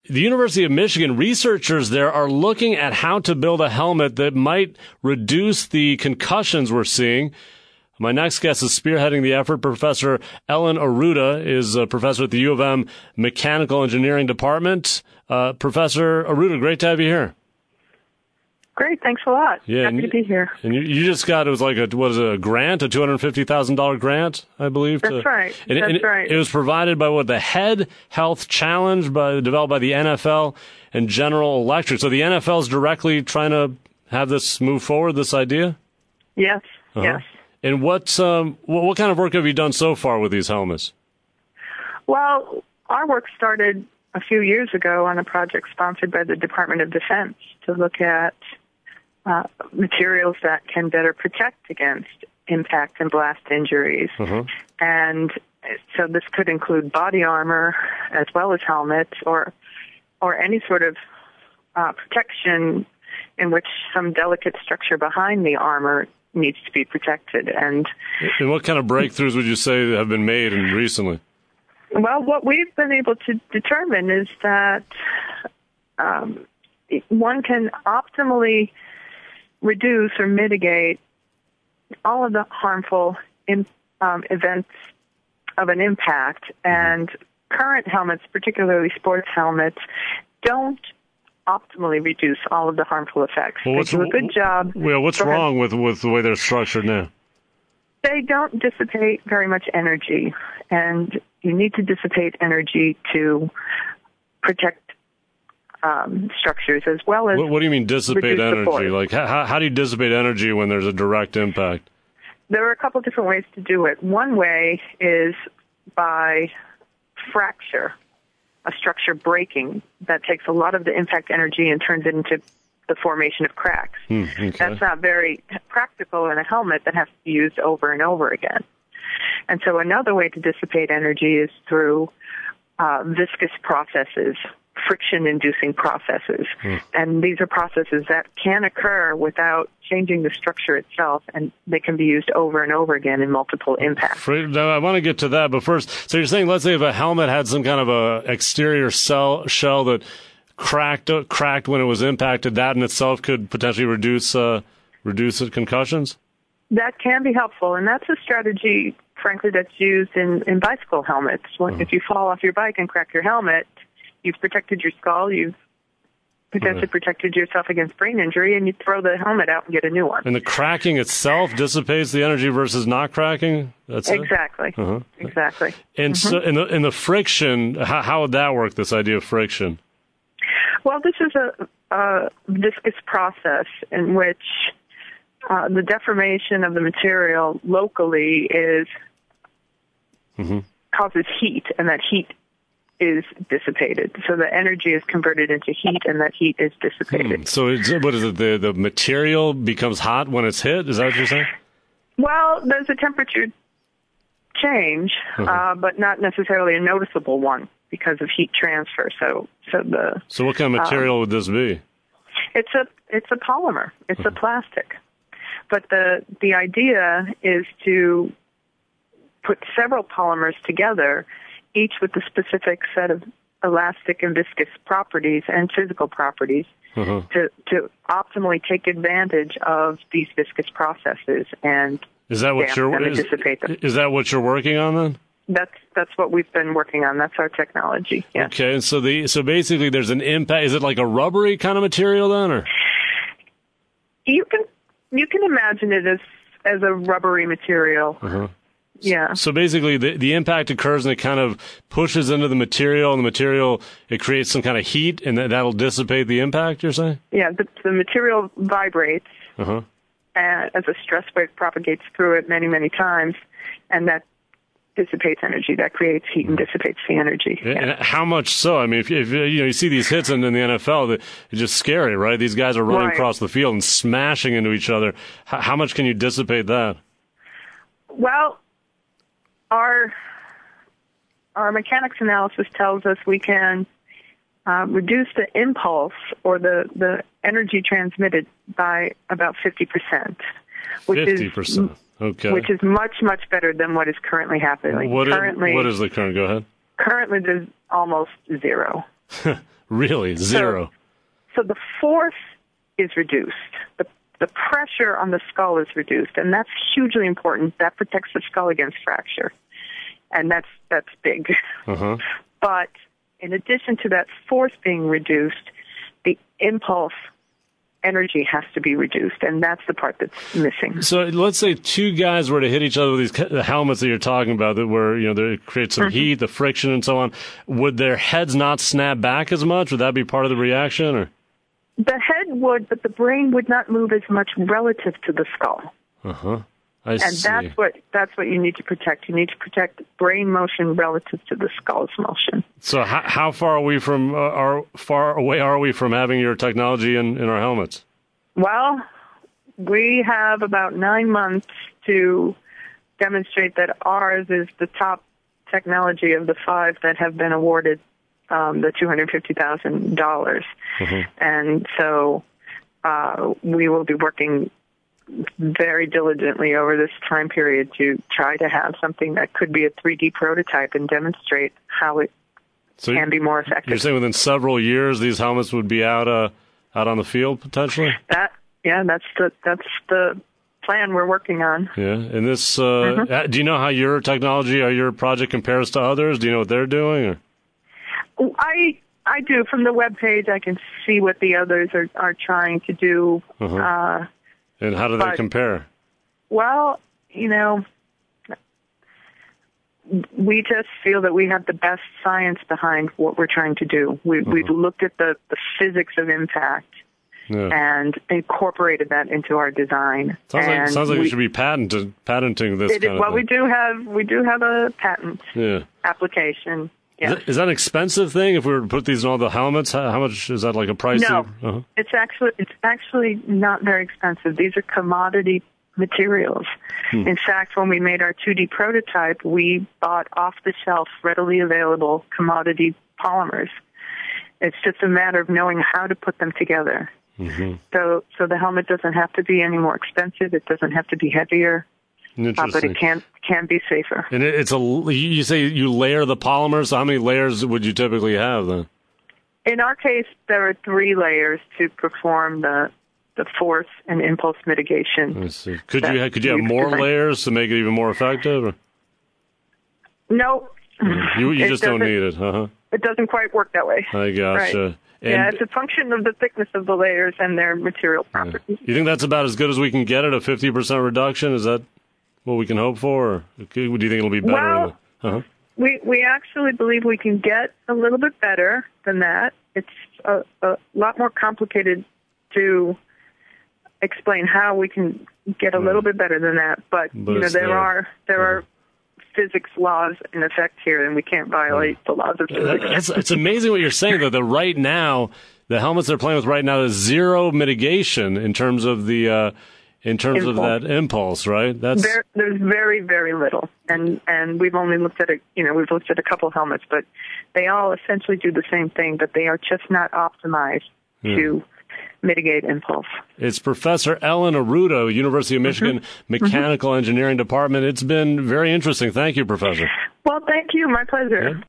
the University of Michigan, researchers there are looking at how to build a helmet that might reduce the concussions we're seeing. My next guest is spearheading the effort. Professor Ellen Arruda is a professor at the U of M Mechanical Engineering Department. Professor Arruda, great to have you here. Great, thanks a lot. Yeah, happy to be here. And you just got, it was like a grant, a $250,000 grant, I believe? That's right. That's right. It was provided by the Head Health Challenge developed by the NFL and General Electric. So the NFL is directly trying to have this move forward, this idea? Yes, yes. And what kind of work have you done so far with these helmets? Well, our work started a few years ago on a project sponsored by the Department of Defense to look at materials that can better protect against impact and blast injuries. And so this could include body armor as well as helmets or any sort of protection in which some delicate structure behind the armor needs to be protected. And what kind of breakthroughs would you say have been made recently? Well, what we've been able to determine is that one can optimally reduce or mitigate all of the harmful events of an impact. And current helmets, particularly sports helmets, don't optimally reduce all of the harmful effects. Well, they do a good job. Well, what's wrong with the way they're structured now? They don't dissipate very much energy, and you need to dissipate energy to protect structures as well as. What do you mean dissipate energy? Support. Like how do you dissipate energy when there's a direct impact? There are a couple different ways to do it. One way is by fracture, a structure breaking that takes a lot of the impact energy and turns it into the formation of cracks. Okay. That's not very practical in a helmet that has to be used over and over again. And so another way to dissipate energy is through viscous processes, friction-inducing processes. And these are processes that can occur without changing the structure itself, and they can be used over and over again in multiple impacts. Now, I want to get to that, but first, so you're saying, let's say if a helmet had some kind of a exterior shell that cracked when it was impacted, that in itself could potentially reduce concussions? That can be helpful, and that's a strategy, frankly, that's used in bicycle helmets. If you fall off your bike and crack your helmet, you've protected your skull, you've potentially protected yourself against brain injury, and you throw the helmet out and get a new one. And the cracking itself dissipates the energy versus not cracking? That's exactly. Exactly. And so in the friction, how would that work, this idea of friction? Well, this is a viscous process in which the deformation of the material locally causes heat, and that heat is dissipated. So the energy is converted into heat, and that heat is dissipated. So what is it? The material becomes hot when it's hit? Is that what you're saying? Well, there's a temperature change, but not necessarily a noticeable one because of heat transfer. So what kind of material would this be? It's a polymer. It's a plastic. But the idea is to put several polymers together, each with a specific set of elastic and viscous properties and physical properties to optimally take advantage of these viscous processes and dissipate them. Is that what you're working on then? That's what we've been working on. That's our technology. Yes. Okay, and so basically there's an impact. Is it like a rubbery kind of material then, or? You can imagine it as a rubbery material. Yeah. So basically the impact occurs and it kind of pushes into the material, and the material, it creates some kind of heat, and that'll dissipate the impact, you're saying? Yeah, the material vibrates and as a stress wave propagates through it many, many times, and that dissipates energy. That creates heat and dissipates the energy. And how much so? I mean, if you see these hits in the NFL, it's just scary, right? These guys are running across the field and smashing into each other. How much can you dissipate that? Well, our mechanics analysis tells us we can reduce the impulse or the energy transmitted by about 50%. 50%. Okay. Which is much, much better than what is currently happening. What is the current? Go ahead. Currently, there's almost zero. Really? Zero? So the force is reduced. The pressure on the skull is reduced, and that's hugely important. That protects the skull against fracture, and that's big. Uh-huh. But in addition to that force being reduced, the impulse energy has to be reduced, and that's the part that's missing. So let's say two guys were to hit each other with these helmets that you're talking about that were, they create some heat, the friction and so on. Would their heads not snap back as much? Would that be part of the reaction? Or? The head would, but the brain would not move as much relative to the skull. Uh-huh. And that's what you need to protect. You need to protect brain motion relative to the skull's motion. So how far away are we from having your technology in our helmets? Well, we have about 9 months to demonstrate that ours is the top technology of the 5 that have been awarded the $250,000. Mm-hmm. And so we will be working very diligently over this time period to try to have something that could be a 3D prototype and demonstrate how it can be more effective. You're saying within several years these helmets would be out on the field potentially? That's the plan we're working on. Yeah, and this do you know how your technology or your project compares to others? Do you know what they're doing? Or? I do. From the webpage, I can see what the others are trying to do. Uh-huh. And how do they compare? Well, we just feel that we have the best science behind what we're trying to do. We've looked at the physics of impact and incorporated that into our design. Sounds like we should be patenting this kind of thing. Well, we do have a patent application. Yeah. Is that an expensive thing? If we were to put these in all the helmets, how much is that, like a price? No, it's actually not very expensive. These are commodity materials. In fact, when we made our 2D prototype, we bought off-the-shelf, readily available commodity polymers. It's just a matter of knowing how to put them together. Mm-hmm. So the helmet doesn't have to be any more expensive. It doesn't have to be heavier. But it can be safer. And you say you layer the polymers. So how many layers would you typically have then? In our case, there are 3 layers to perform the force and impulse mitigation. I see. Could you have more layers to make it even more effective? Or? No. You just don't need it. Uh-huh. It doesn't quite work that way. I gotcha. Right. It's a function of the thickness of the layers and their material properties. You think that's about as good as we can get it, a 50% reduction? Is that what we can hope for? Or do you think it'll be better? Well, we actually believe we can get a little bit better than that. It's a lot more complicated to explain how we can get a little bit better than that. But there are physics laws in effect here, and we can't violate the laws of physics. It's amazing what you're saying, though. That right now, the helmets they're playing with right now is zero mitigation in terms of the of that impulse, right? There's very, very little, and we've only looked at a couple of helmets, but they all essentially do the same thing, but they are just not optimized to mitigate impulse. It's Professor Ellen Arruda, University of Michigan Mechanical Engineering Department. It's been very interesting. Thank you, Professor. Well, thank you. My pleasure. Yeah.